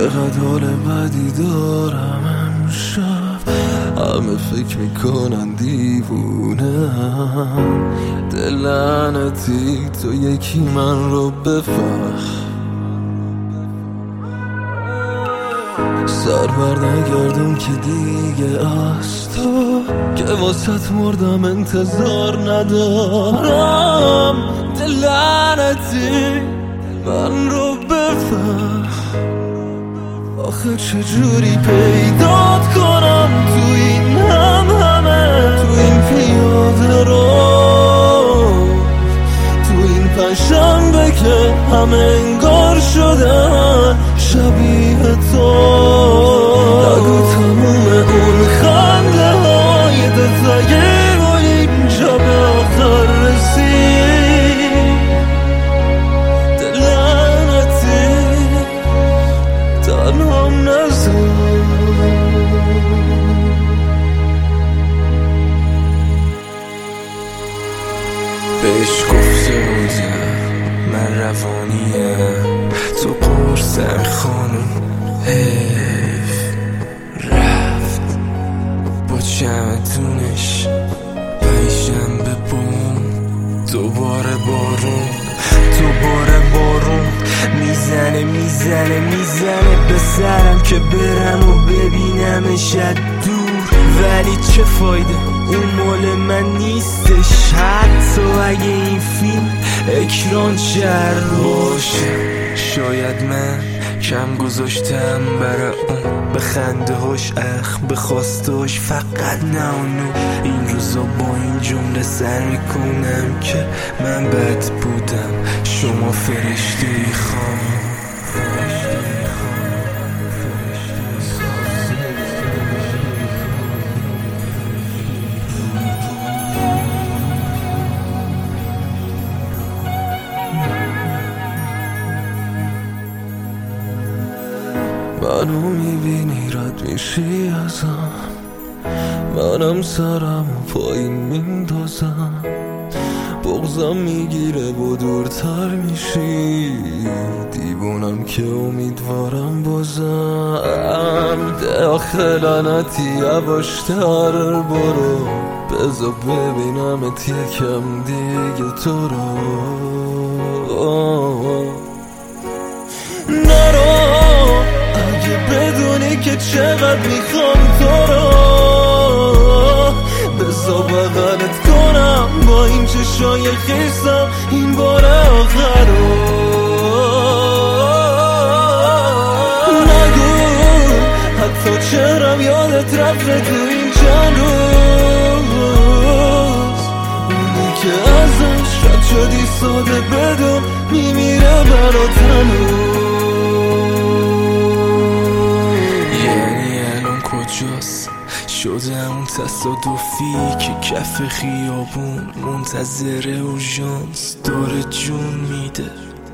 چقدر حال بدی دارم امشب، همه فکر میکنن دیوونم. دل لعنتی تو یکی من رو بفهم، سر بر نگردون که دیگه از تو که واسط مردم انتظار ندارم. دل لعنتی من رو بفهم، آخه چجوری پیدات کنم تو این همه، تو این پیاده رو، تو این پنجشنبه که همه انگار شدن شبیه تو. نگو تموم اون خنده های دلتگی و اینجا به آخر رسید. دل لعنتی تنهام نذار، بهش گفته بودم من روانیم، تو قرصم خانم حیف رفت با چمدونش. پنجشنبه بوم دوباره بارون میزنه به سرم که برم و ببینمش از دور. ولی چه فایده، اون مال من نیستش. حتی اگه این فیلم اکران شهر باشه، شاید من کم گذاشتم برای اون، به خنده هاش به خواستاش فقط نه اونو. این روزا با این جمله سر میکنم که من بد بودم، شما فرشته خانم. منو میبینی رد میشی ازم، منم سرم و پایین میندازم. بغضم میگیره و دورتر میشی، دیوونم که امیدوارم بازم. داخل لعنتی یواشتر برو، بذار ببینمت یکم دیگه تو رو. نرو اگه بدونی که چقدر میخوام تو رو، بذار بغلت کنم با این چشای خیسم این بار آخر رو. نگو حتی چهرم یادت رفته تو این چند روز، اونی که ازش رد شدی ساده بدون میمیره برات هنوز. شده اون تصادفی که کف خیابون منتظر اورژانس داره جون میده.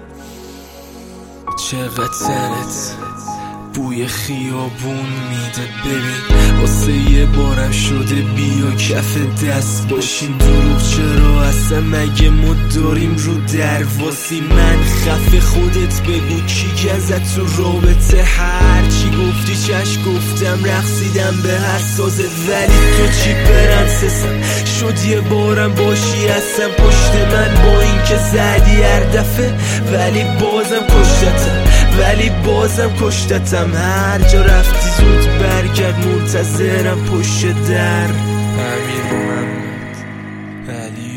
چقدر تنت بوی خیابون میده. ببین واسه یه بارم شده بیا کف دست باشیم. دروغ چرا اصلا مگه ما داریم رو درواسی؟ من خفه خودت بگو کی ازت تو رابطه؟ هرچی گفتی چش گفتم، رقصیدم به هر سازت. ولی تو چی پرنسسم شد یه بارم باشی هستم پشت من، با این که زدی هر دفعه ولی بازم کشتتم. هر جا رفتی زود برگرد، منتظرم پشت در. امیر محمد علی